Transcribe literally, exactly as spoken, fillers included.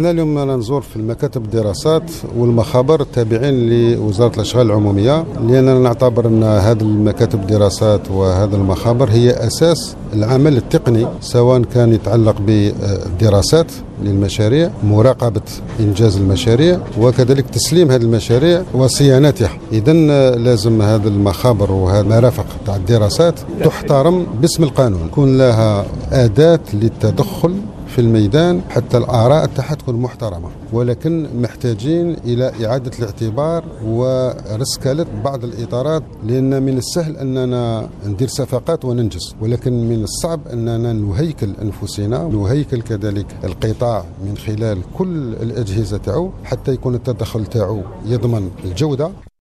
احنا اليوم أنا نزور في المكاتب الدراسات والمخابر التابعين لوزارة الأشغال العمومية، لأننا نعتبر أن هذه المكاتب الدراسات وهذه المخابر هي أساس العمل التقني، سواء كان يتعلق بالدراسات للمشاريع، مراقبة إنجاز المشاريع، وكذلك تسليم هذه المشاريع وصيانتها. إذن لازم هذه المخابر وهذه المرافق تاع الدراسات تحترم باسم القانون، يكون لها أداة للتدخل في الميدان حتى الآراء تاعها تكون محترمة، ولكن محتاجين إلى إعادة الاعتبار ورسكلة بعض الإطارات، لأن من السهل أننا ندير صفقات وننجز، ولكن من الصعب أننا نهيكل أنفسنا، نهيكل كذلك القطاع من خلال كل الأجهزة تاعو حتى يكون التدخل تاعو يضمن الجودة.